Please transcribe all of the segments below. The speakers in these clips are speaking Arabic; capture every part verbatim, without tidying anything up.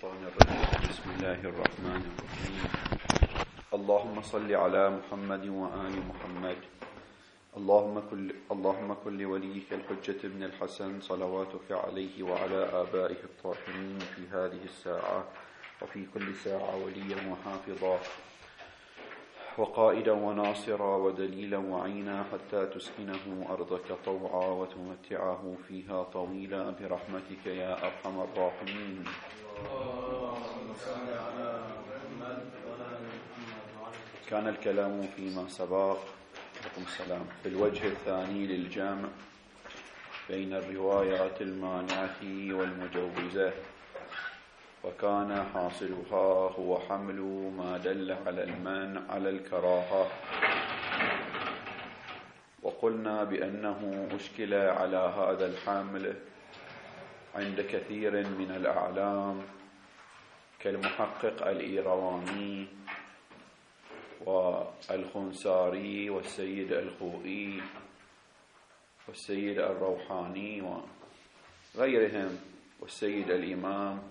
الشيطان الرجيم. بسم الله الرحمن الرحيم. اللهم صل على محمد وآل محمد. اللهم كل اللهم كل وليك الحجة ابن الحسن صلواتك عليه وعلى آبائه الطاهرين في هذه الساعة وفي كل ساعة وليا وحافظا وقائدا وناصرا ودليلا وعينا حتى تسكنه أرضك طوعا وتمتعه فيها طويلا برحمتك يا أرحم الراحمين. كان الكلام فيما سبق عليكم السلام في الوجه الثاني للجمع بين الروايات المانعة والمجوزة، وكان حاصلها هو حمل ما دل على المنع على الكراهة، وقلنا بأنه أشكل على هذا الحمل عند كثير من الأعلام كالمحقق الإيرواني والخنساري والسيد الخوئي والسيد الروحاني وغيرهم والسيد الإمام،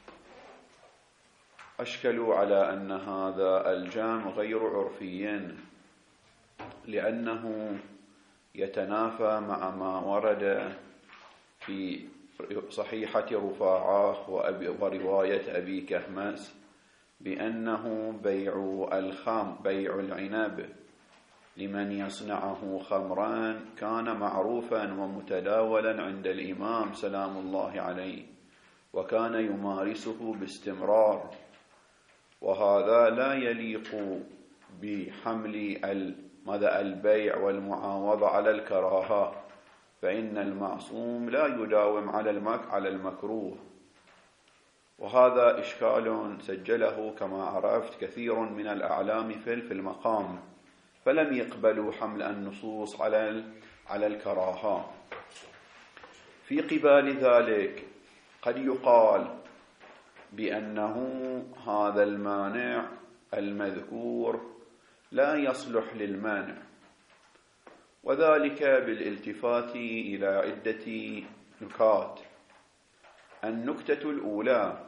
أشكلوا على أن هذا الجمع غير عرفي لأنه يتنافى مع ما ورد في صحيحة رفاعة ورواية أبي كهمس بأنه بيع الخام بيع العنب لمن يصنعه خمرا كان معروفا ومتداولا عند الإمام سلام الله عليه، وكان يمارسه باستمرار، وهذا لا يليق بحمل ماذا البيع والمعاوضة على الكراهة، فإن المعصوم لا يداوم على المك على المكروه. وهذا إشكال سجله كما عرفت كثير من الأعلام في المقام، فلم يقبلوا حمل النصوص على على الكراهة. في قبال ذلك قد يقال بأنه هذا المانع المذكور لا يصلح للمانع، وذلك بالالتفات إلى عدة نكات. النكتة الأولى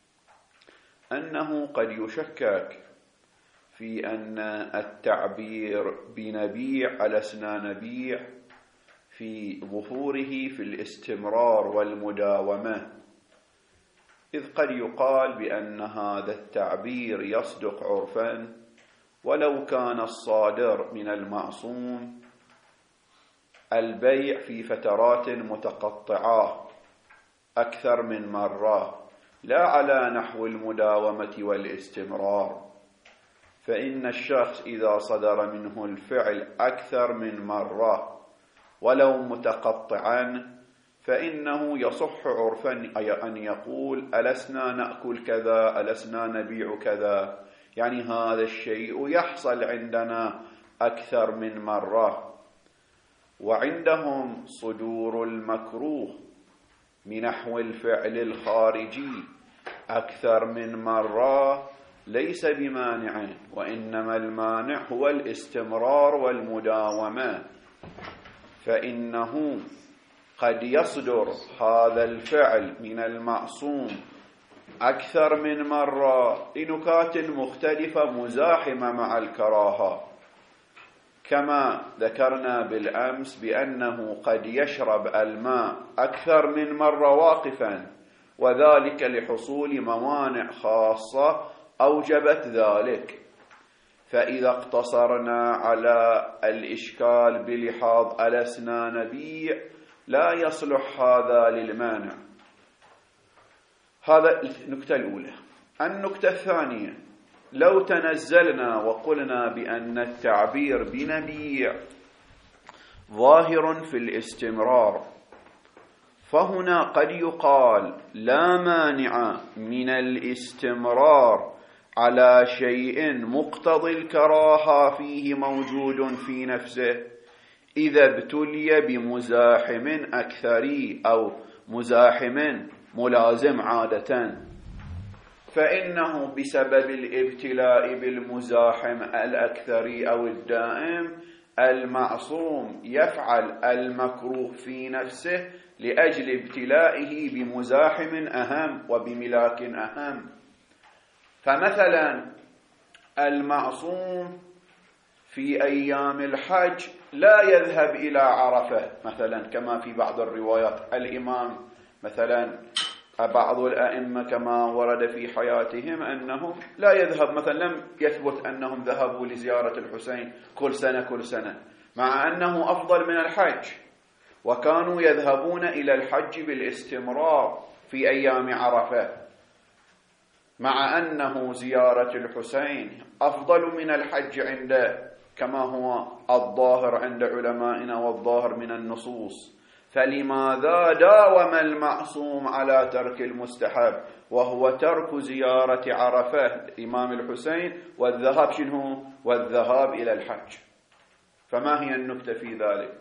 أنه قد يشكك في أن التعبير بنبيع ألسنا نبيع في ظهوره في الاستمرار والمداومة، إذ قد يقال بأن هذا التعبير يصدق عرفا ولو كان الصادر من المعصوم البيع في فترات متقطعة أكثر من مرة لا على نحو المداومة والاستمرار، فإن الشخص إذا صدر منه الفعل أكثر من مرة ولو متقطعا فإنه يصح عرفا أن يقول ألسنا نأكل كذا ألسنا نبيع كذا، يعني هذا الشيء يحصل عندنا أكثر من مرة. وعندهم صدور المكروه من نحو الفعل الخارجي أكثر من مرة ليس بمانع، وإنما المانع هو الاستمرار والمداومة، فإنه قد يصدر هذا الفعل من المعصوم أكثر من مرة لنكات مختلفة مزاحمة مع الكراهة، كما ذكرنا بالأمس بأنه قد يشرب الماء أكثر من مرة واقفا، وذلك لحصول موانع خاصة أوجبت ذلك. فإذا اقتصرنا على الإشكال بلحاظ ألسنا نبيع لا يصلح هذا للمانع. هذا النكتة الأولى. النكتة الثانية، لو تنزلنا وقلنا بأن التعبير بنبيع ظاهر في الاستمرار، فهنا قد يقال لا مانع من الاستمرار على شيء مقتضي الكراهة فيه موجود في نفسه إذا ابتلي بمزاحم أكثري أو مزاحم ملازم عادة، فإنه بسبب الابتلاء بالمزاحم الأكثري أو الدائم المعصوم يفعل المكروه في نفسه لأجل ابتلائه بمزاحم أهم وبملاك أهم. فمثلا المعصوم في أيام الحج لا يذهب إلى عرفة مثلا كما في بعض الروايات. الإمام مثلا بعض الأئمة كما ورد في حياتهم أنهم لا يذهب، مثلا لم يثبت أنهم ذهبوا لزيارة الحسين كل سنة كل سنة، مع أنه أفضل من الحج، وكانوا يذهبون إلى الحج بالاستمرار في أيام عرفة، مع أنه زيارة الحسين أفضل من الحج عند كما هو الظاهر عند علمائنا والظاهر من النصوص. فلماذا داوم المعصوم على ترك المستحب وهو ترك زيارة عرفة الإمام الحسين والذهاب شنو؟ والذهاب إلى الحج؟ فما هي النكتة في ذلك؟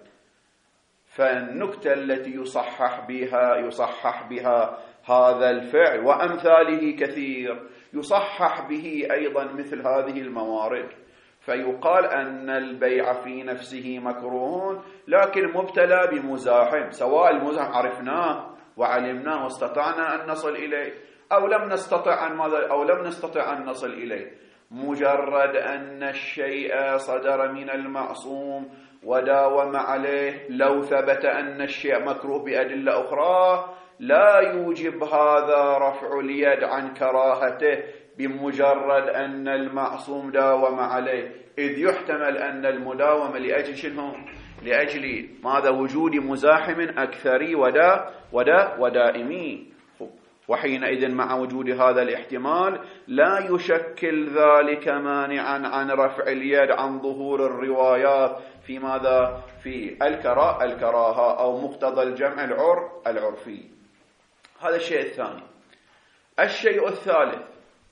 فالنكتة التي يصحح بها يصحح بها هذا الفعل وأمثاله كثير، يصحح به أيضا مثل هذه الموارد، فيقال أن البيع في نفسه مكروه لكن مبتلى بمزاحم، سواء المزاحم عرفناه وعلمناه واستطعنا أن نصل إليه أو لم نستطع أن ماذا أو لم نستطع أن نصل إليه. مجرد أن الشيء صدر من المعصوم وداوم عليه لو ثبت أن الشيء مكروه بأدلة أخرى لا يوجب هذا رفع اليد عن كراهته بمجرد أن المعصوم داوم عليه، إذ يحتمل أن المداومة لأجل شنو؟ لأجل ماذا؟ وجود مزاحم أكثري ودا ودا ودائمي. وحينئذ مع وجود هذا الاحتمال لا يشكل ذلك مانعا عن رفع اليد عن ظهور الروايات في ماذا؟ في الكراهة الكراهة أو مقتضى الجمع العر العرفي. هذا الشيء الثاني. الشيء الثالث،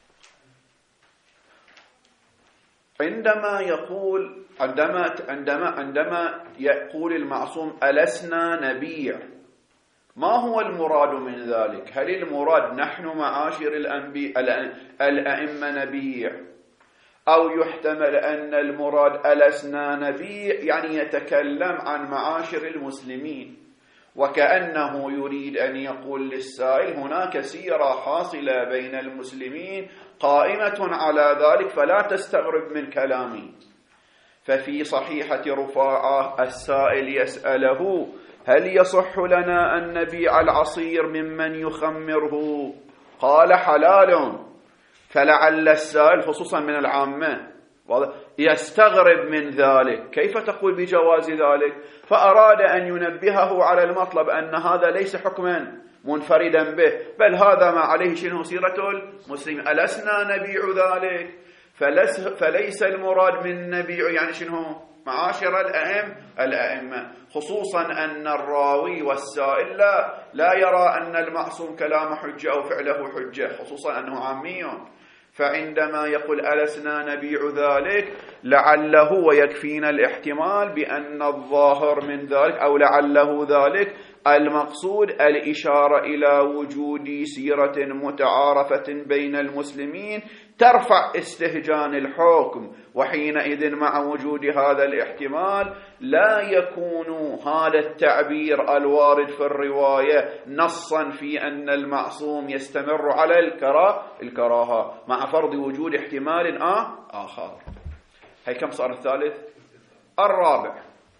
عندما يقول عندما عندما عندما يقول المعصوم ألسنا نبيع، ما هو المراد من ذلك؟ هل المراد نحن معاشر الأنبياء الأئمة نبيع، أو يحتمل أن المراد ألسنا نبيع يعني يتكلم عن معاشر المسلمين، وكأنه يريد أن يقول للسائل هناك سيرة حاصلة بين المسلمين قائمة على ذلك فلا تستغرب من كلامي. ففي صحيحة رفاعة السائل يسأله هل يصح لنا أن نبيع العصير ممن يخمره؟ قال حلال. فلعل السائل خصوصا من العامة يستغرب من ذلك، كيف تقول بجواز ذلك؟ فأراد أن ينبهه على المطلب أن هذا ليس حكما منفردا به، بل هذا ما عليه شنو سيرة المسلمين، ألسنا نبيع ذلك؟ فليس المراد من نبيع يعني شنو؟ معاشر الأئمة الأئمة، خصوصا أن الراوي والسائل لا, لا يرى أن المعصوم كلام حجة أو فعله حجة، خصوصا أنه عامي. فعندما يقول ألسنا نبيع ذلك لعله ويكفينا الاحتمال بأن الظاهر من ذلك أو لعله ذلك المقصود الإشارة إلى وجود سيرة متعارفة بين المسلمين ترفع استهجان الحكم، وحينئذ مع وجود هذا الاحتمال لا يكون هذا التعبير الوارد في الرواية نصا في أن المعصوم يستمر على الكراهة مع فرض وجود احتمال آخر. هي كم صار؟ الثالث. الرابع،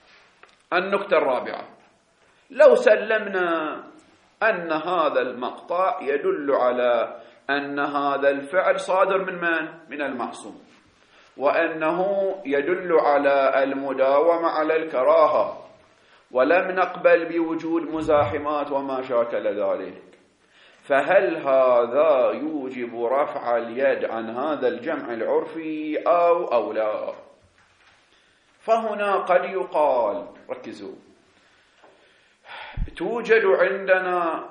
النكتة الرابعة، لو سلمنا أن هذا المقطع يدل على أن هذا الفعل صادر من من؟ من المعصوم، وأنه يدل على المداومة على الكراهة، ولم نقبل بوجود مزاحمات وما شاكل ذلك، فهل هذا يوجب رفع اليد عن هذا الجمع العرفي أو أو لا؟ فهنا قد يقال، ركزوا، توجد عندنا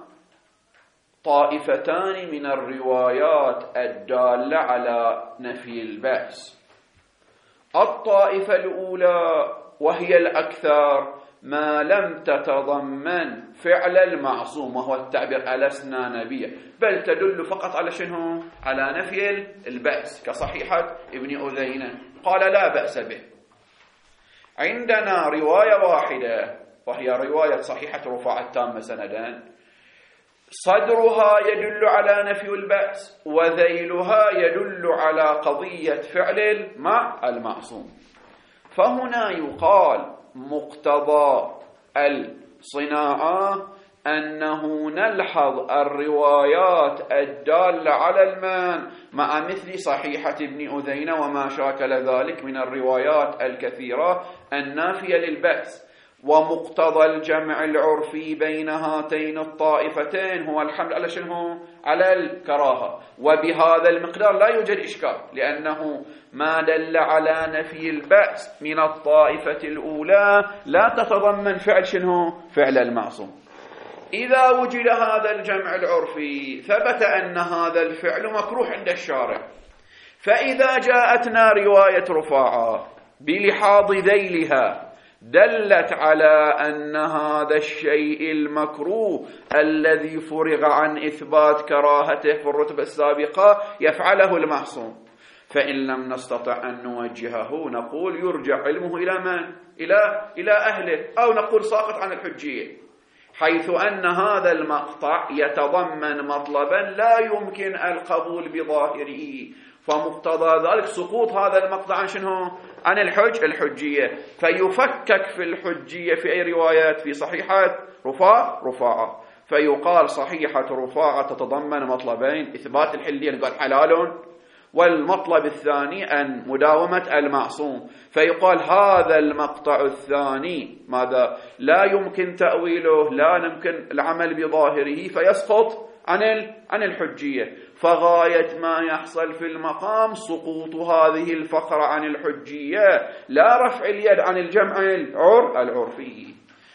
طائفتان من الروايات الدالة على نفي البأس. الطائفة الأولى وهي الأكثر ما لم تتضمن فعل المعصوم وهو التعبير ألسنا نبيا، بل تدل فقط على شنو؟ على نفي البأس، كصحيحة ابن أذينة قال لا بأس به. عندنا رواية واحدة وهي رواية صحيحة رفاعة التامة سندا، صدرها يدل على نفي البأس وذيلها يدل على قضية فعل المع المعصوم. فهنا يقال مقتضى الصناعة أنه نلحظ الروايات الدالة على المنع مع مثل صحيحة ابن أذينة وما شاكل ذلك من الروايات الكثيرة النافية للبأس. ومقتضى الجمع العرفي بين هاتين الطائفتين هو الحمل على شنو؟ على الكراهة. وبهذا المقدار لا يوجد إشكال، لأنه ما دل على نفي البأس من الطائفة الأولى لا تتضمن فعل شنو؟ فعل المعصوم. إذا وجد هذا الجمع العرفي ثبت أن هذا الفعل مكروه عند الشارع. فإذا جاءتنا رواية رفاعة بلحاظ ذيلها دلت على أن هذا الشيء المكروه الذي فرغ عن إثبات كراهته في الرتبة السابقة يفعله المعصوم، فإن لم نستطع أن نوجهه نقول يرجع علمه إلى من؟ إلى إلى أهله، أو نقول ساقط عن الحجية، حيث أن هذا المقطع يتضمن مطلبا لا يمكن القبول بظاهره، فمقتضى ذلك سقوط هذا المقطع عن شنو؟ عن الحج الحجية، فيفكك في الحجية في أي روايات؟ في صحيحة رفاعة رفاعة فيقال صحيحة رفاعة تتضمن مطلبين: إثبات الحلية قال حلال، والمطلب الثاني أن مداومة المعصوم. فيقال هذا المقطع الثاني ماذا؟ لا يمكن تأويله، لا يمكن العمل بظاهره، فيسقط عن عن الحجية. فغاية ما يحصل في المقام سقوط هذه الفقرة عن الحجية، لا رفع اليد عن الجمع العر العرفي.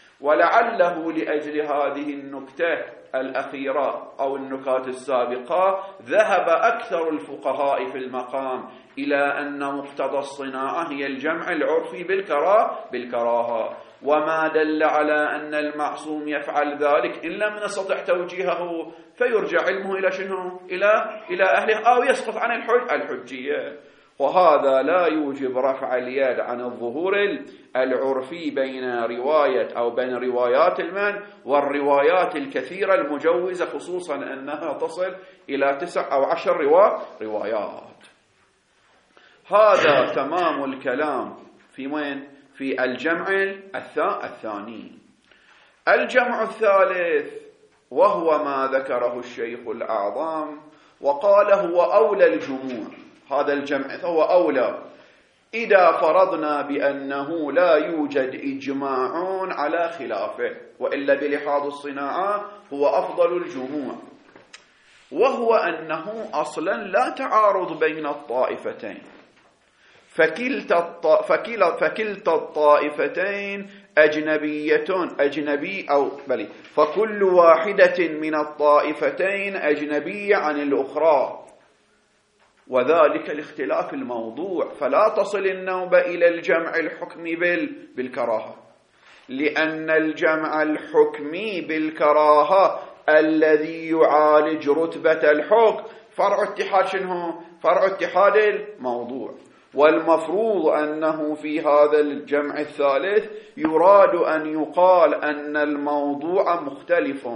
ولعله لأجل هذه النكتة الأخيرة أو النكات السابقة ذهب أكثر الفقهاء في المقام إلى أن مقتضى الصناعة هي الجمع العرفي بالكراهة بالكراهة وما دل على أن المعصوم يفعل ذلك إن لم نستطع توجيهه فيرجع علمه إلى شنو؟ إلى إلى أهله، أو يسقط عن الحج الحجية. وهذا لا يوجب رفع اليد عن الظهور العرفي بين رواية أو بين روايات المن والروايات الكثيرة المجوزة، خصوصا أنها تصل إلى تسع أو عشر روايات. هذا تمام الكلام في وين؟ في الجمع الثاني. الجمع الثالث وهو ما ذكره الشيخ الأعظم وقال هو أولى الجموع. هذا الجمع هو أولى إذا فرضنا بأنه لا يوجد إجماع على خلافه، وإلا بلحاظ الصناعة هو أفضل الجموع، وهو أنه أصلا لا تعارض بين الطائفتين، فكلتا الط... فكلا... فكلتا الطائفتين أجنبية أجنبي أو بلي فكل واحدة من الطائفتين أجنبية عن الأخرى، وذلك لاختلاف الموضوع. فلا تصل النوبة إلى الجمع الحكمي بال... بالكراهة، لأن الجمع الحكمي بالكراهة الذي يعالج رتبة الحكم فرع اتحاد شنو؟ فرع اتحاد الموضوع. والمفروض أنه في هذا الجمع الثالث يراد أن يقال أن الموضوع مختلف،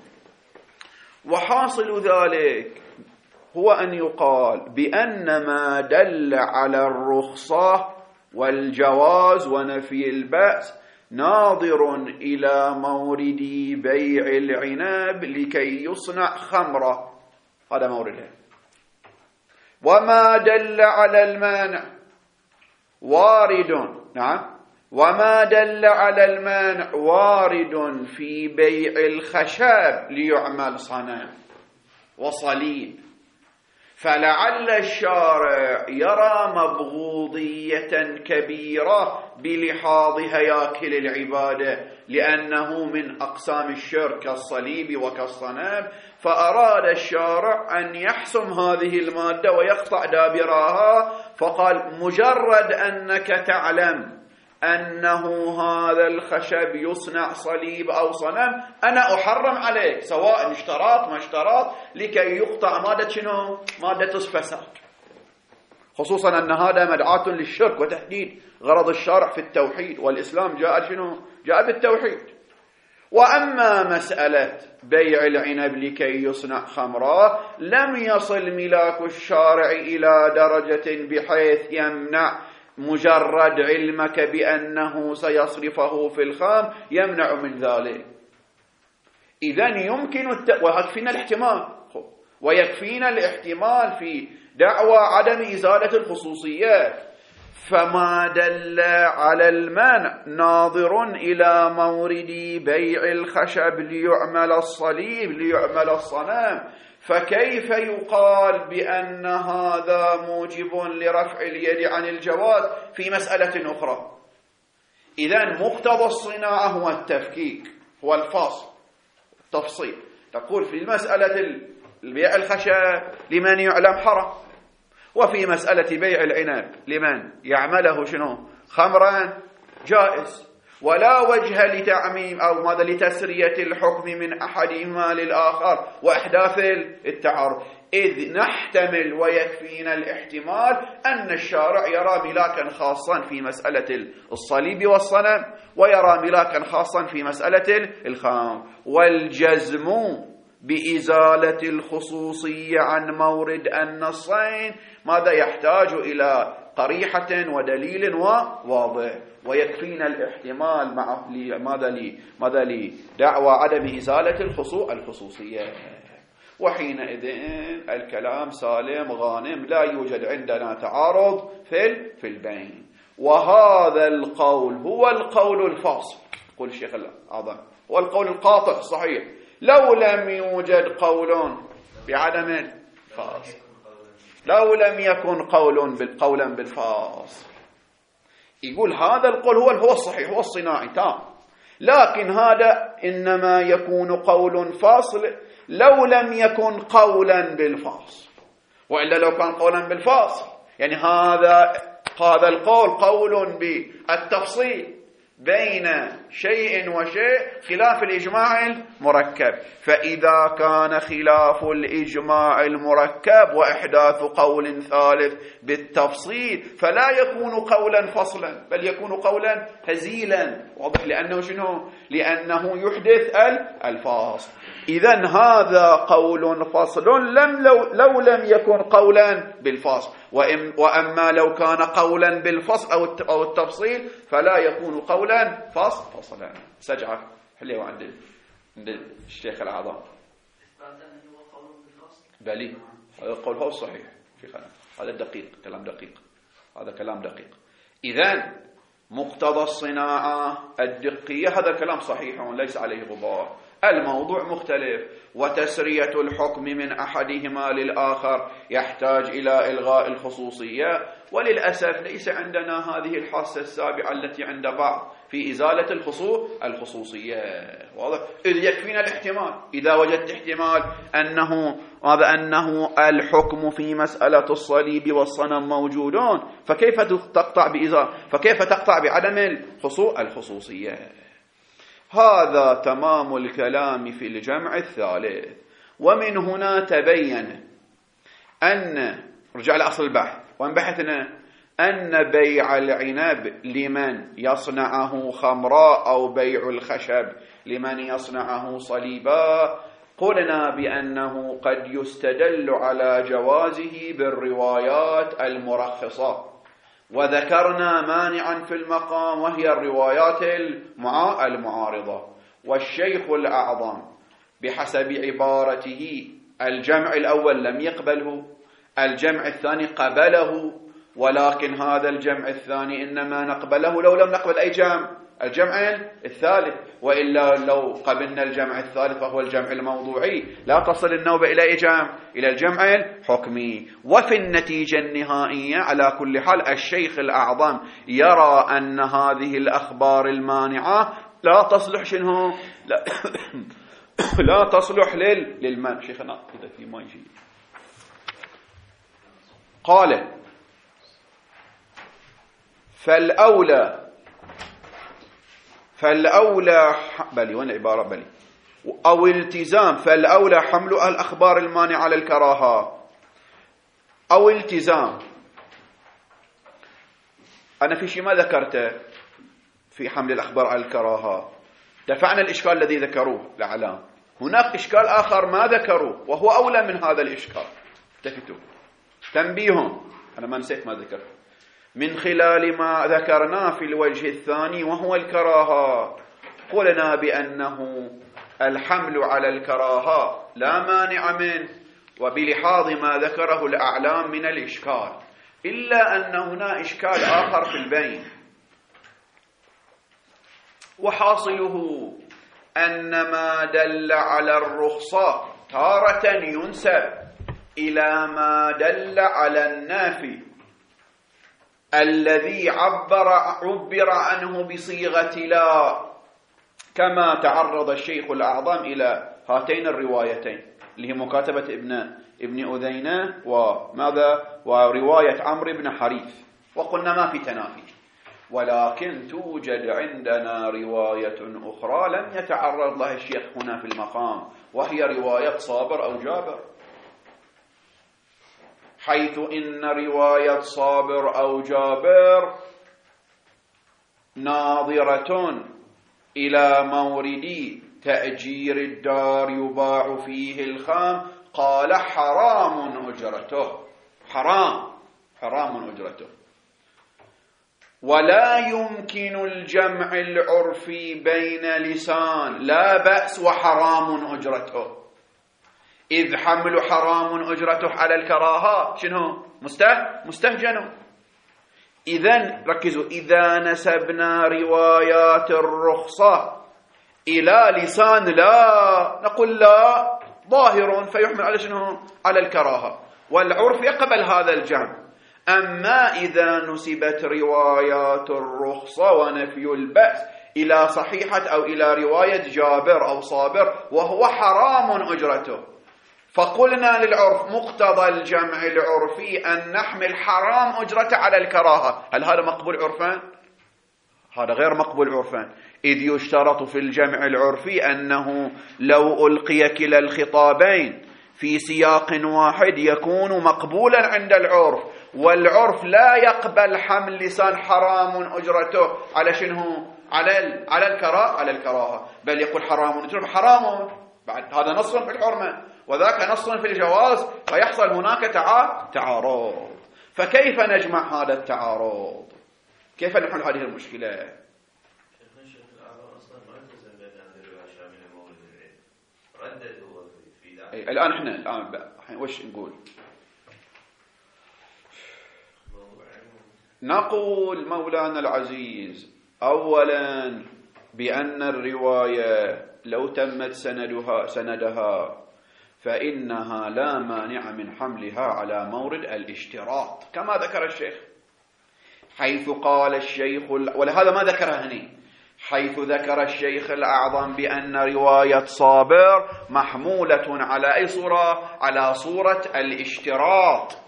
وحاصل ذلك هو أن يقال بأن ما دل على الرخصة والجواز ونفي البأس ناظر إلى مورد بيع العنب لكي يصنع خمرة، هذا موردها. وما دل على المانع وارد، نعم، وما دل على المانع وارد في بيع الخشب ليعمل صنم وصليب. فلعل الشارع يرى مبغوضية كبيرة بلحاظ هياكل العبادة، لأنه من أقسام الشرك كالصليب وكالصنم، فأراد الشارع أن يحسم هذه المادة ويقطع دابرها، فقال مجرد أنك تعلم أنه هذا الخشب يصنع صليب أو صنم أنا أحرم عليك، سواء اشتراط ما اشتراط، لكي يقطع مادة شنو؟ مادة الفساد، خصوصا أن هذا مدعاة للشرك وتحديد غرض الشارع في التوحيد، والإسلام جاء شنو؟ جاء بالتوحيد. وأما مسألة بيع العنب لكي يصنع خمرا لم يصل ملاك الشارع إلى درجة بحيث يمنع مجرد علمك بأنه سيصرفه في الخام يمنع من ذلك. إذن يمكن الت... ويكفينا الاحتمال ويكفينا الاحتمال في دعوى عدم إزالة الخصوصيات. فما دل على المانع ناظر إلى مورد بيع الخشب ليعمل الصليب ليعمل الصنم، فكيف يقال بأن هذا موجب لرفع اليد عن الجواز في مسألة أخرى؟ إذن مقتضى الصناعة هو التفكيك، هو الفاصل، التفصيل. تقول في المسألة البيع الخشب لمن يعلم حرام، وفي مسألة بيع العنب لمن يعمله شنو خمرا جائز، ولا وجه لتعميم أو ماذا لتسرية الحكم من أحدهما للآخر وإحداث التعارض، إذ نحتمل ويكفينا الاحتمال أن الشارع يرى ملاكا خاصا في مسألة الصليب والصنم ويرى ملاكا خاصا في مسألة الخام، والجزم بإزالة الخصوصية عن مورد النصين ماذا يحتاج إلى قريحة ودليل وواضح، ويكفينا الاحتمال مع ماذا لي ماذا لي دعوى عدم إزالة الخصوصية. وحينئذ الكلام سالم غانم، لا يوجد عندنا تعارض في في البين. وهذا القول هو القول الفاصل، قول الشيخ الأعظم، هو القول القاطع الصحيح. لو لم يوجد قول بعدم الفاصل، لو لم يكن قول قولا بالفاصل، يقول هذا القول هو هو الصحيح، هو الصناعي تام، لكن هذا إنما يكون قول فاصل لو لم يكن قولا بالفاصل. وإلا لو كان قولا بالفاصل يعني هذا هذا القول قول بالتفصيل بين شيء وشيء خلاف الإجماع المركب. فإذا كان خلاف الإجماع المركب وإحداث قول ثالث بالتفصيل فلا يكون قولا فصلا، بل يكون قولا هزيلا، واضح؟ لأنه شنو؟ لأنه يحدث الفاصل. إذن هذا قول فصل لم لو, لو لم يكن قولا بالفصل، وأما لو كان قولا بالفصل أو التفصيل فلا يكون قولا فصل فصلا. سجعة حليوة عند عند الشيخ الأعظم بلي، هذا القول هو الصحيح في خلاف، هذا الدقيق، كلام دقيق، هذا كلام دقيق. إذن مقتضى الصناعة الدقية هذا كلام صحيح ليس عليه غبار. الموضوع مختلف، وتسرية الحكم من أحدهما للآخر يحتاج إلى إلغاء الخصوصية، وللأسف ليس عندنا هذه الحاسة السابعة التي عند بعض في إزالة الخصوصية، واضح؟ إذ يكفينا الاحتمال. إذا وجدت احتمال أنه هذا أنه الحكم في مسألة الصليب والصنم موجودون، فكيف تقطع بإزالة، فكيف تقطع بعدم الخصوصية؟ هذا تمام الكلام في الجمع الثالث. ومن هنا تبين أن رجع لأصل البحث وانبحثنا أن بيع العنب لمن يصنعه خمراء أو بيع الخشب لمن يصنعه صليبا قلنا بأنه قد يستدل على جوازه بالروايات المرخصة، وذكرنا مانعا في المقام وهي الروايات المعارضة. والشيخ الأعظم بحسب عبارته الجمع الأول لم يقبله، الجمع الثاني قبله، ولكن هذا الجمع الثاني إنما نقبله لو لم نقبل أي جمع، الجمع الثالث، وإلا لو قبلنا الجمع الثالث فهو الجمع الموضوعي، لا تصل النوبة إلى أي جمع، إلى الجمع الحكمي. وفي النتيجة النهائية على كل حال الشيخ الأعظم يرى أن هذه الأخبار المانعة لا تصلح شنو لا, لا تصلح لل... للمنع. شيخنا إذا في ما يجي قال فالأولى فالأولى بلي وين العبارة بلي أو التزام فالأولى حمل الأخبار المانعة على الكراهة أو التزام. أنا في شيء ما ذكرته في حمل الأخبار على الكراهة، دفعنا الإشكال الذي ذكروه الأعلام. هناك إشكال آخر ما ذكروه وهو أولى من هذا الإشكال. التفتوا تنبيه، أنا ما نسيت ما ذكرت من خلال ما ذكرنا في الوجه الثاني وهو الكراهة. قلنا بأنه الحمل على الكراهة لا مانع منه، وبلحاظ ما ذكره الأعلام من الإشكال، إلا أن هنا إشكال آخر في البين، وحاصله أن ما دل على الرخصة تارة ينسب إلى ما دل على النافي الذي عبر عبر عنه بصيغة لا، كما تعرض الشيخ الأعظم إلى هاتين الروايتين اللي هي مكاتبة ابن ابن أذينة وماذا ورواية عمرو بن حريث، وقلنا ما في تنافي، ولكن توجد عندنا رواية أخرى لم يتعرض لها الشيخ هنا في المقام، وهي رواية صابر أو جابر، حيث إن رواية صابر أو جابر ناظرة إلى مورد تأجير الدار يباع فيه الخام، قال حرام أجرته، حرام حرام أجرته، ولا يمكن الجمع العرفي بين لسان لا بأس وحرام أجرته، إذ حمل حرام أجرته على الكراهة شنو مستهجن. إذن ركزوا، إذا نسبنا روايات الرخصة إلى لسان لا نقول لا ظاهر فيحمل على شنو على الكراهة، والعرف يقبل هذا الجمع. أما إذا نسبت روايات الرخصة ونفي البأس إلى صحيحة أو إلى رواية جابر أو صابر وهو حرام أجرته، فقلنا للعرف مقتضى الجمع العرفي أن نحمل حرام أجرته على الكراهة. هل هذا مقبول عرفان؟ هذا غير مقبول عرفان، إذ يشترط في الجمع العرفي أنه لو ألقي كلا الخطابين في سياق واحد يكون مقبولا عند العرف، والعرف لا يقبل حمل لسان حرام أجرته على شنو على على الكراهة على الكراهة بل يقول حرام أجرته حرام، بعد هذا نص في الحرمة وذاك نص في الجواز، فيحصل هناك تعارض. فكيف نجمع هذا التعارض؟ كيف نحل هذه المشكلة؟ الآن احنا الآن وش نقول؟ نقول مولانا العزيز أولا بأن الرواية لو تمت سندها سندها فإنها لا مانع من حملها على مورد الاشتراط كما ذكر الشيخ، حيث قال الشيخ، ولهذا ما ذكرها هنا، حيث ذكر الشيخ الأعظم بأن رواية صابر محمولة على أي صورة؟ على صورة الاشتراط،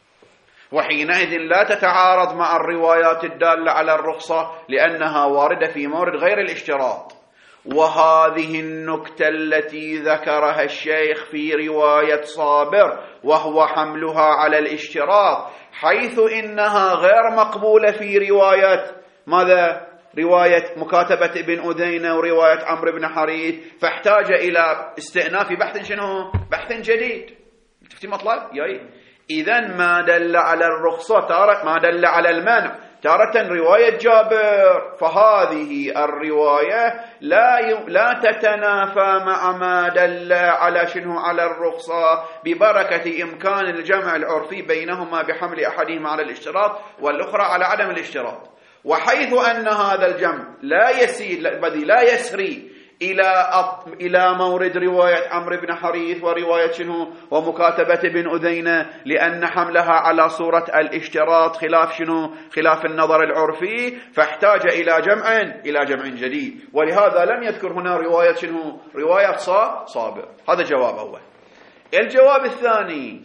وحينئذ لا تتعارض مع الروايات الدالة على الرخصة لأنها واردة في مورد غير الاشتراط. وهذه النكتة التي ذكرها الشيخ في رواية صابر وهو حملها على الاشتراط، حيث إنها غير مقبولة في رواية ماذا؟ رواية مكاتبة ابن أذينة ورواية عمرو بن حريث، فاحتاج إلى استئناف بحث شنو؟ بحث جديد. شفتي مطلب؟ ياي إذن ما دل على الرخصة تارة ما دل على المنع تارة رواية جابر، فهذه الرواية لا ي... لا تتنافى مع ما دل على شنو على الرخصة، ببركة إمكان الجمع العرفي بينهما بحمل أحدهما على الاشتراط والأخرى على عدم الاشتراط. وحيث أن هذا الجمع لا يسير بدي لا يسري إلى أط... إلى مورد رواية عمرو بن حريث ورواية شنو ومكاتبة بن أذينة، لأن حملها على صورة الاشتراط خلاف شنو خلاف النظر العرفي، فاحتاج إلى جمع إلى جمع جديد، ولهذا لم يذكر هنا رواية شنو رواية صابر. هذا جواب أول. الجواب الثاني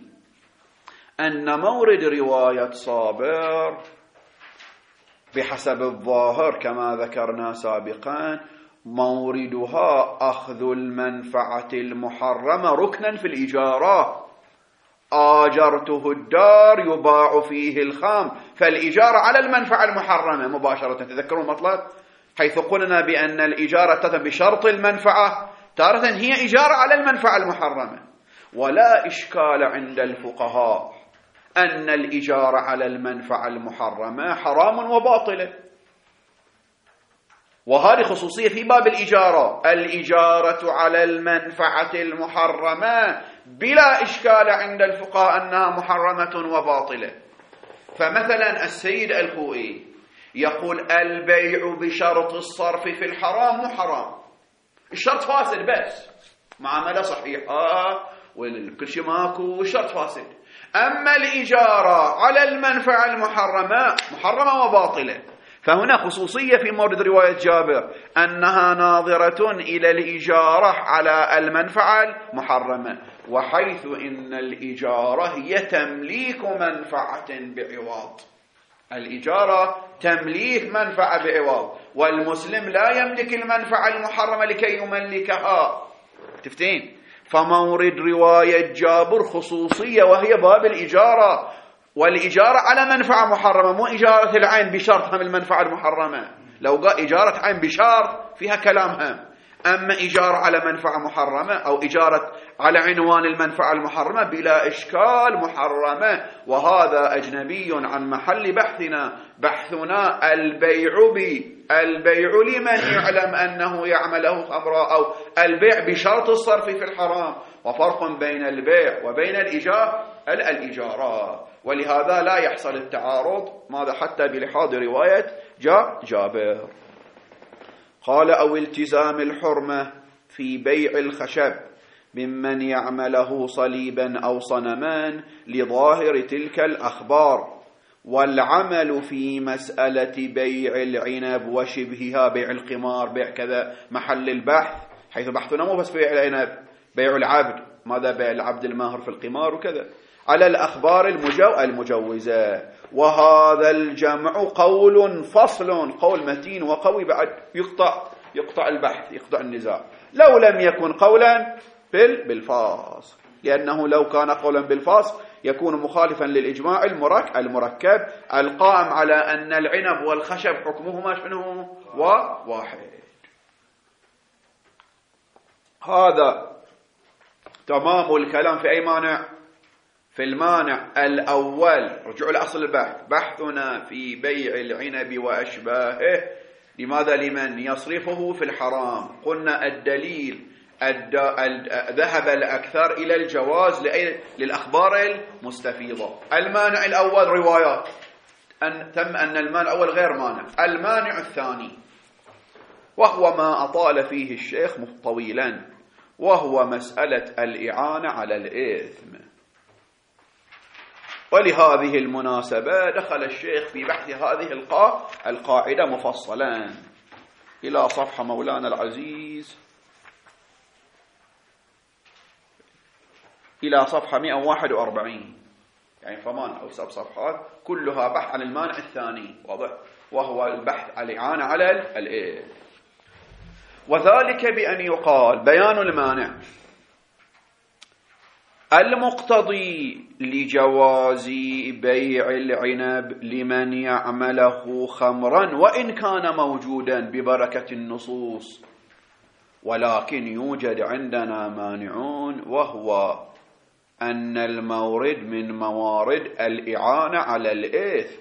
أن مورد رواية صابر بحسب الظاهر كما ذكرنا سابقا موردها أخذ المنفعة المحرمة ركنا في الإجارة، آجرته الدار يباع فيه الخام، فالإجارة على المنفعة المحرمة مباشرة. تذكرون المطلب؟ حيث قلنا بأن الإجارة تتم بشرط المنفعة، تارة هي إجارة على المنفعة المحرمة. ولا إشكال عند الفقهاء أن الإجارة على المنفعة المحرمة حرام وباطلة، وهذه خصوصية في باب الإجارة. الإجارة على المنفعة المحرمة بلا إشكال عند الفقهاء أنها محرمة وباطلة. فمثلا السيد الخوئي يقول البيع بشرط الصرف في الحرام مو حرام، الشرط فاسد بس، معاملة صحيحة وكل شيء ماكو، الشرط فاسد. أما الإجارة على المنفعة المحرمة محرمة وباطلة. فهنا خصوصية في مورد رواية جابر أنها ناظرة إلى الإجارة على المنفعة المحرمة، وحيث إن الإجارة هي تمليك منفعة بعوض. الإجارة تمليك منفعة بعوض، والمسلم لا يملك المنفعة المحرمة لكي يملكها. تفتين؟ فمورد رواية جابر خصوصية وهي باب الإجارة، والإجارة على منفعة محرمة، مو إجارة العين بشرط هم المنفعة المحرمة. لو قال إجارة عين بشرط فيها كلامها، أما إجارة على منفعة محرمة أو إجارة على عنوان المنفعة المحرمة بلا إشكال محرمة. وهذا أجنبي عن محل بحثنا. بحثنا البيع بي البيع لمن يعلم أنه يعمله خمرا، أو البيع بشرط الصرف في الحرام. وفرق بين البيع وبين الإيجار الإجارة، ولهذا لا يحصل التعارض ماذا حتى بلحاظ رواية جا جابر. قال أو التزام الحرمة في بيع الخشب ممن يعمله صليبا أو صنمان لظاهر تلك الأخبار، والعمل في مسألة بيع العنب وشبهها، بيع القمار، بيع كذا، محل البحث، حيث بحثنا مو بس بيع العنب، بيع العبد، ماذا بيع العبد الماهر في القمار وكذا، على الأخبار المجو المجوزة. وهذا الجمع قول فصل، قول متين وقوي بعد يقطع يقطع البحث، يقطع النزاع. لو لم يكن قولا بالفاصل، لأنه لو كان قولا بالفاصل يكون مخالفا للإجماع المركب القائم على أن العنب والخشب حكمهما شنو واحد. هذا تمام الكلام في أي مانع؟ في المانع الأول. رجعوا لأصل البحث. بحثنا في بيع العنب وأشباهه لماذا؟ لمن يصرفه في الحرام. قلنا الدليل ذهب الأكثر إلى الجواز للأخبار المستفيضة. المانع الأول روايات أن تم أن المانع الأول غير مانع. المانع الثاني وهو ما أطال فيه الشيخ طويلا، وهو مسألة الإعانة على الإثم. ولهذه المناسبة دخل الشيخ في بحث هذه القاعدة مفصلا إلى صفحة مولانا العزيز، إلى صفحة مئة وواحد وأربعين، يعني ثمان أو سبع صفحات كلها بحث عن المانع الثاني، واضح، وهو البحث عن الإعانة على الإثم. وذلك بأن يقال بيان المانع المقتضي لجواز بيع العنب لمن يعمله خمرا وإن كان موجودا ببركة النصوص، ولكن يوجد عندنا مانعون، وهو أن المورد من موارد الإعانة على الإثم.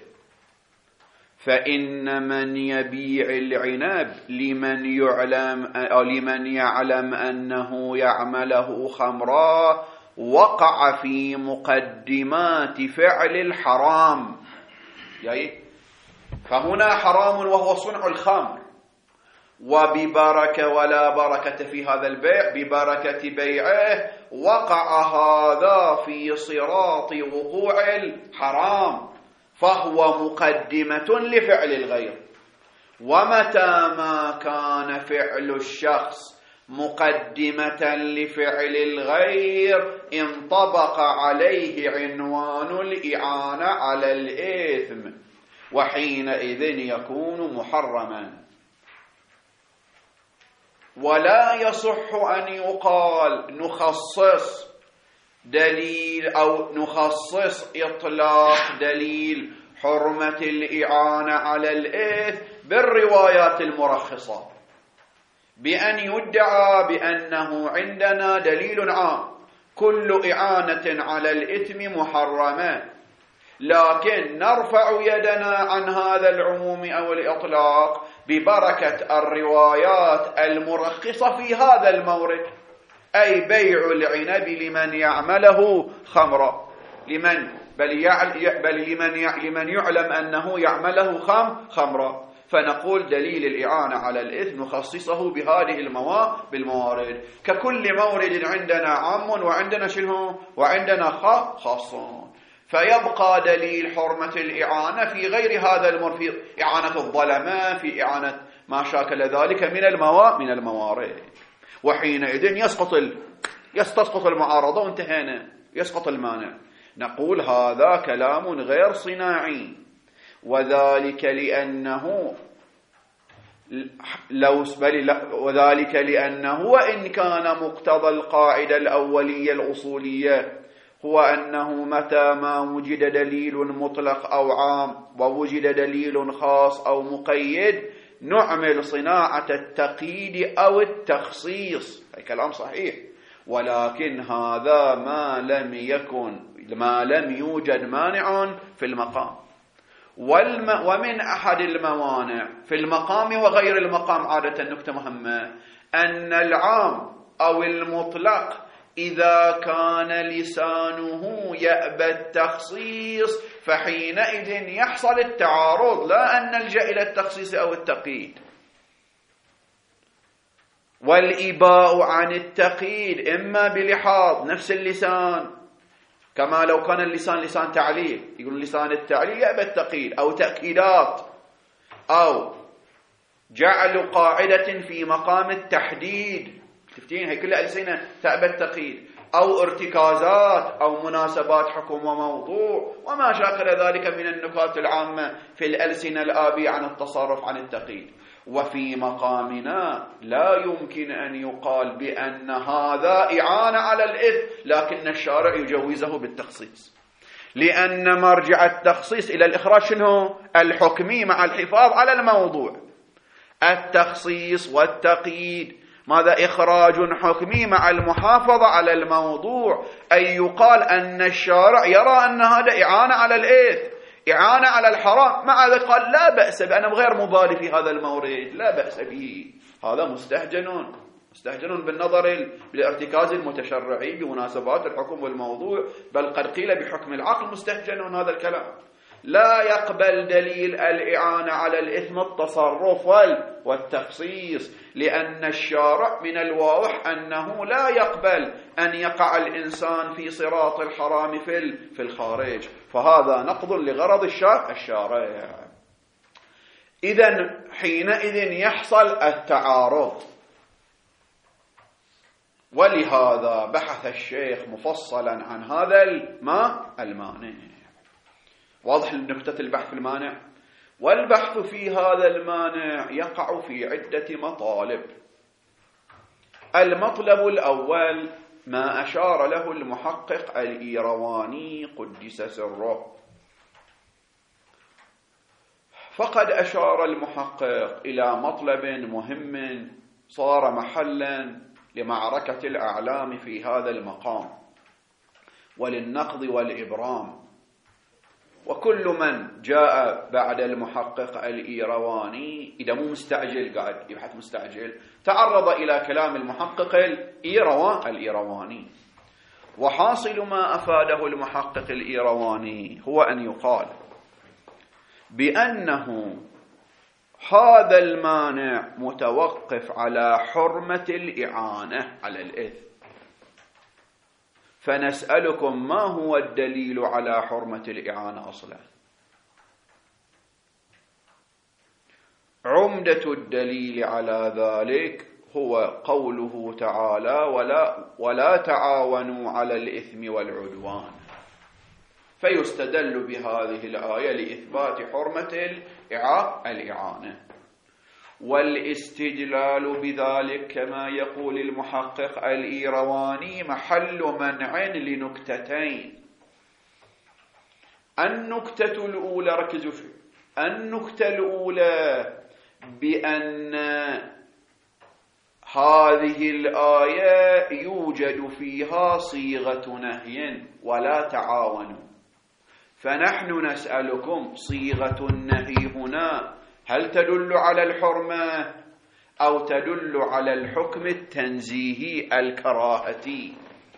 فإن من يبيع العنب لمن يعلم أو لمن يعلم أنه يعمله خمرا وقع في مقدمات فعل الحرام، يعني فهنا حرام وهو صنع الخمر، وببركة ولا بركة في هذا البيع، ببركة بيعه وقع هذا في صراط وقوع الحرام، فهو مقدمة لفعل الغير. ومتى ما كان فعل الشخص مقدمة لفعل الغير انطبق عليه عنوان الإعانة على الإثم، وحينئذ يكون محرما. ولا يصح أن يقال نخصص دليل أو نخصص إطلاق دليل حرمة الإعانة على الإثم بالروايات المرخصة بأن يدعى بأنه عندنا دليل عام كل إعانة على الإثم محرمة، لكن نرفع يدنا عن هذا العموم أو الإطلاق ببركة الروايات المرخصة في هذا المورد، أي بيع العنب لمن يعمله خمرا، لمن بل, يعل بل لمن, لمن يعلم أنه يعمله خم خمرا، فنقول دليل الإعانة على الإثم نخصصه بهذه المواد بالموارد، ككل مورد عندنا عام وعندنا شنو وعندنا خاصون، فيبقى دليل حرمة الإعانة في غير هذا المورد، في إعانة الظلماء، في إعانة ما شاكل ذلك من المواد من الموارد، وحينئذ يسقط ال... يستسقط المعارضة وانتهينا، يسقط المانع. نقول هذا كلام غير صناعي، وذلك لأنه لو وذلك لأنه وإن كان مقتضى القاعدة الأولية الأصولية هو أنه متى ما وجد دليل مطلق أو عام ووجد دليل خاص أو مقيد نعمل صناعة التقييد أو التخصيص، أي كلام صحيح، ولكن هذا ما لم يكن ما لم يوجد مانع في المقام. والم ومن أحد الموانع في المقام وغير المقام عادة نكتة مهمة أن العام أو المطلق إذا كان لسانه يأبى التخصيص فحينئذ يحصل التعارض، لا أن نلجأ إلى التخصيص أو التقييد. والإباء عن التقييد إما بلحاظ نفس اللسان، كما لو كان اللسان لسان تعليل، يقول لسان التعليل يأبى التقييد، أو تأكيدات، أو جعل قاعدة في مقام التحديد، تفتين هي كلها ألسنة تأبى التقييد، أو ارتكازات أو مناسبات حكم وموضوع وما شاكل ذلك من النكات العامة في الألسنة الآبية عن التصرف عن التقييد. وفي مقامنا لا يمكن أن يقال بأن هذا إعانة على الإثم، لكن الشارع يجوزه بالتخصيص، لأن مرجع التخصيص إلى الإخراج شنو؟ الحكمي مع الحفاظ على الموضوع. التخصيص والتقييد ماذا؟ إخراج حكمي مع المحافظة على الموضوع، أي يقال أن الشارع يرى أن هذا إعانة على الإثم، إعانة على الحرام، مع ذلك قال لا بأس به، أنا غير مبالي في هذا المورد، لا بأس به، هذا مستهجن مستهجن بالنظر بالارتكاز المتشرعي بمناسبات الحكم والموضوع، بل قد قيل بحكم العقل مستهجن هذا الكلام. لا يقبل دليل الإعانة على الإثم التصرف والتخصيص، لأن الشارع من الواضح أنه لا يقبل أن يقع الإنسان في صراط الحرام في الخارج، فهذا نقض لغرض الشارع. إذن حينئذ يحصل التعارض، ولهذا بحث الشيخ مفصلا عن هذا المانع. واضح لنكتة البحث في المانع؟ والبحث في هذا المانع يقع في عدة مطالب. المطلب الأول ما أشار له المحقق الإيرواني قدس سره، فقد أشار المحقق إلى مطلب مهم صار محلا لمعركة الأعلام في هذا المقام وللنقض والإبرام. وكل من جاء بعد المحقق الإيرواني إذا مو مستعجل قاعد يبحث مستعجل تعرض إلى كلام المحقق الإيرواني. وحاصل ما أفاده المحقق الإيرواني هو أن يقال بأنه هذا المانع متوقف على حرمة الإعانة على الإثم. فنسألكم ما هو الدليل على حرمة الإعانة أصلا؟ عمدة الدليل على ذلك هو قوله تعالى ولا, ولا تعاونوا على الإثم والعدوان، فيستدل بهذه الآية لإثبات حرمة الإعانة. والاستدلال بذلك كما يقول المحقق الإيرواني محل منع لنكتتين. النكتة الأولى، ركزوا فيه، النكتة الأولى بأن هذه الآية يوجد فيها صيغة نهي ولا تعاونوا، فنحن نسألكم صيغة النهي هنا هل تدل على الحرمة أو تدل على الحكم التنزيهي الكراهتي؟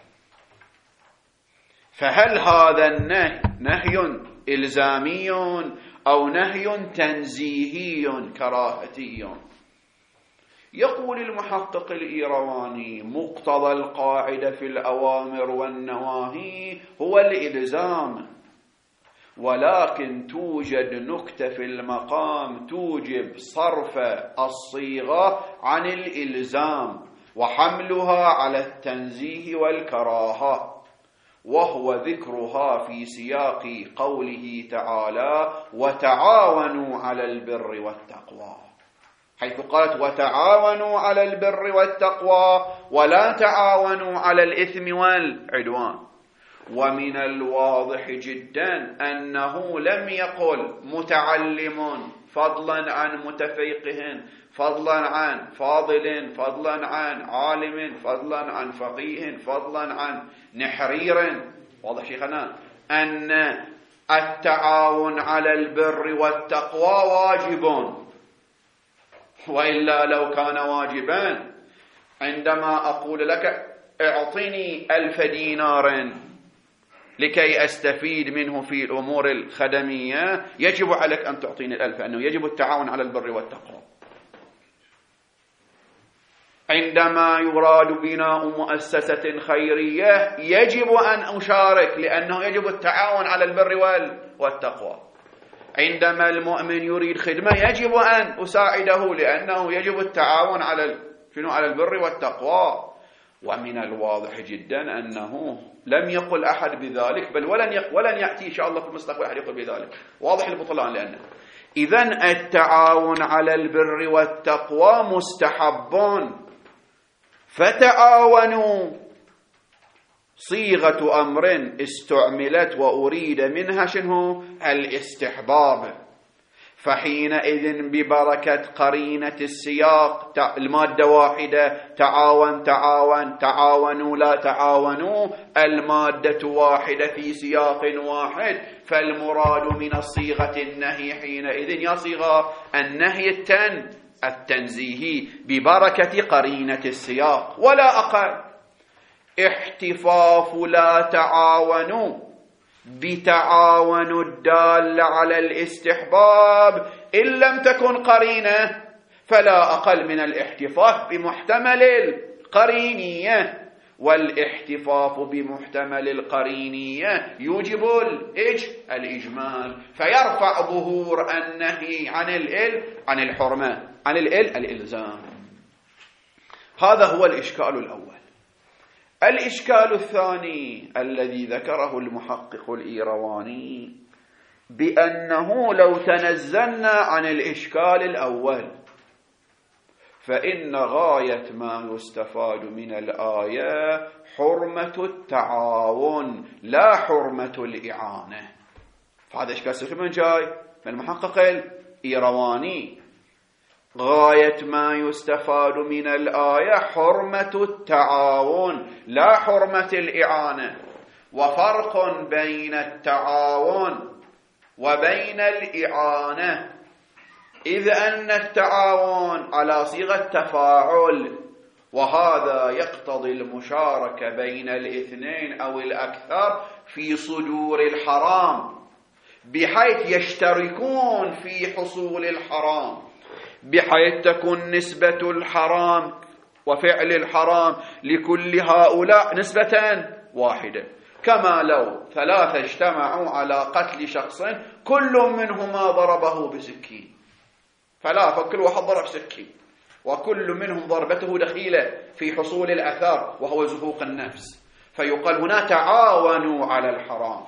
فهل هذا النهي نهي إلزامي أو نهي تنزيهي كراهتي؟ يقول المحقق الإيرواني مقتضى القاعدة في الأوامر والنواهي هو الإلزام، ولكن توجد نكتة في المقام توجب صرف الصيغة عن الإلزام وحملها على التنزيه والكراهة، وهو ذكرها في سياق قوله تعالى وتعاونوا على البر والتقوى، حيث قالت وتعاونوا على البر والتقوى ولا تعاونوا على الإثم والعدوان. ومن الواضح جدا أنه لم يقل متعلم فضلا عن متفقه، فضلا عن فاضل، فضلا عن عالم، فضلا عن فقيه، فضلا عن نحرير. واضح شيخنا أن التعاون على البر والتقوى واجب، وإلا لو كان واجبا عندما أقول لك اعطني ألف دينار لكي أستفيد منه في الأمور الخدمية، يجب عليك أن تعطيني الألف، أنه يجب التعاون على البر والتقوى. عندما يراد بناء مؤسسة خيرية يجب أن أشارك، لأنه يجب التعاون على البر والتقوى. عندما المؤمن يريد خدمة يجب أن أساعده، لأنه يجب التعاون على شنو؟ على البر والتقوى. ومن الواضح جدا أنه لم يقل أحد بذلك، بل ولن ولن يأتي إن شاء الله في المستقبل أحد يقول بذلك. واضح البطلان. لأنه إذن التعاون على البر والتقوى مستحب، فتعاونوا صيغة أمر استعملت وأريد منها شنو؟ الاستحباب. فحينئذ ببركة قرينة السياق المادة واحدة تعاون تعاون تعاونوا لا تعاونوا، المادة واحدة في سياق واحد، فالمراد من الصيغة النهي حينئذ يا صيغة النهي التن التنزيهي ببركة قرينة السياق ولا أقل. احتفاف لا تعاونوا بتعاون الدال على الاستحباب إن لم تكن قرينة فلا أقل من الاحتفاف بمحتمل القرينية، والاحتفاف بمحتمل القرينية يوجب الإجمال، فيرفع ظهور النهي عن الإل عن الحرمة عن الإل الإلزام. هذا هو الإشكال الأول. الإشكال الثاني الذي ذكره المحقق الإيرواني بأنه لو تنزلنا عن الإشكال الأول فإن غاية ما يستفاد من الآية حرمة التعاون لا حرمة الإعانة. فهذا إشكال سخيف من جاي من المحقق الإيرواني. غاية ما يستفاد من الآية حرمة التعاون لا حرمة الإعانة، وفرق بين التعاون وبين الإعانة، إذ أن التعاون على صيغة تفاعل، وهذا يقتضي المشاركة بين الاثنين أو الأكثر في صدور الحرام، بحيث يشتركون في حصول الحرام، بحيث تكون نسبة الحرام وفعل الحرام لكل هؤلاء نسبة واحدة. كما لو ثلاثة اجتمعوا على قتل شخص كل منهما ضربه بسكين، فلا فكل واحد ضرب سكين، وكل منهم ضربته دخيلة في حصول الأثر وهو زهوق النفس، فيقال هنا تعاونوا على الحرام.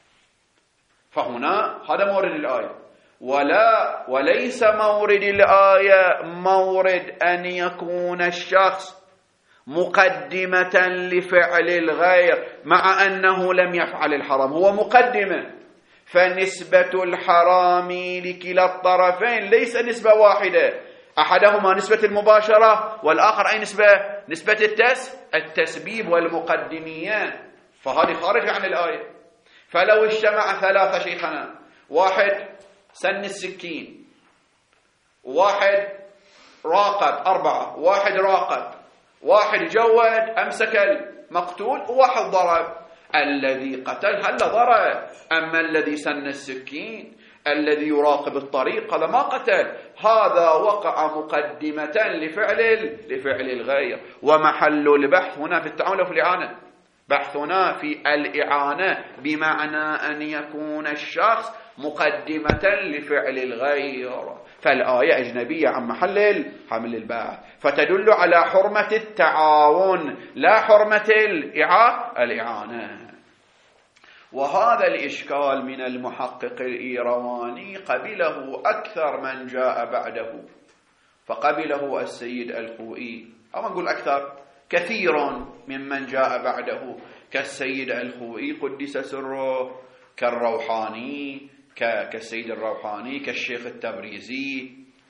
فهنا هذا مورد الآية، ولا وليس مورد الآية مورد أن يكون الشخص مقدمة لفعل الغير مع أنه لم يفعل الحرام، هو مقدمة. فنسبة الحرام لكلا الطرفين ليس نسبة واحدة، أحدهما نسبة المباشرة والآخر أي نسبة؟ نسبة التس التسبيب والمقدمية، فهذه خارج عن الآية. فلو اجتمع ثلاثة شيخنا، واحد سن السكين، واحد راقب أربعة، واحد راقب، واحد جود أمسك المقتول، وواحد ضرب، الذي قتل هل ضرب، أما الذي سن السكين الذي يراقب الطريق هذا ما قتل، هذا وقع مقدمة لفعل لفعل الغير. ومحل البحث هنا في التعامل وفي الإعانة، بحثنا في الإعانة بمعنى أن يكون الشخص مقدمة لفعل الغير، فالآية أجنبية عن محل حمل البحث، فتدل على حرمة التعاون لا حرمة الإعانة. وهذا الإشكال من المحقق الإيرواني قبله أكثر من جاء بعده، فقبله السيد الخوئي، أو نقول أكثر كثير ممن جاء بعده كالسيد الخوئي قدس سره، كالروحاني كالسيد الروحاني، كالشيخ التبريزي،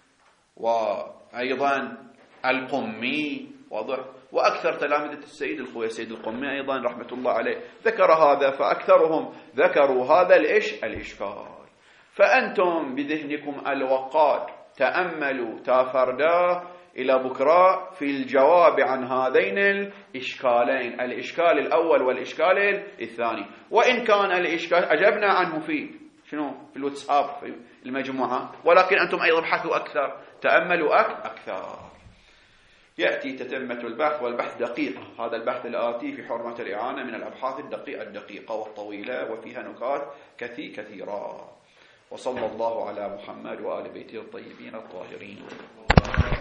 وأيضا القمي، واضح، وأكثر تلامذة السيد الخوئي السيد القمي أيضا رحمة الله عليه ذكر هذا، فأكثرهم ذكروا هذا الإش الإشكال. فأنتم بذهنكم الوقاد تأملوا تافردا إلى بكرة في الجواب عن هذين الإشكالين، الإشكال الأول والإشكال الثاني. وإن كان الإشكال أجبنا عنه في شنو في الواتساب في المجموعة، ولكن أنتم أيضا ابحثوا أكثر، تأملوا أكثر. يأتي تتمة البحث، والبحث دقيق، هذا البحث الآتي في حرمة الإعانة من الأبحاث الدقيقة الدقيقة والطويلة، وفيها نكات كثير كثيرة. وصلى الله على محمد وآل بيته الطيبين الطاهرين.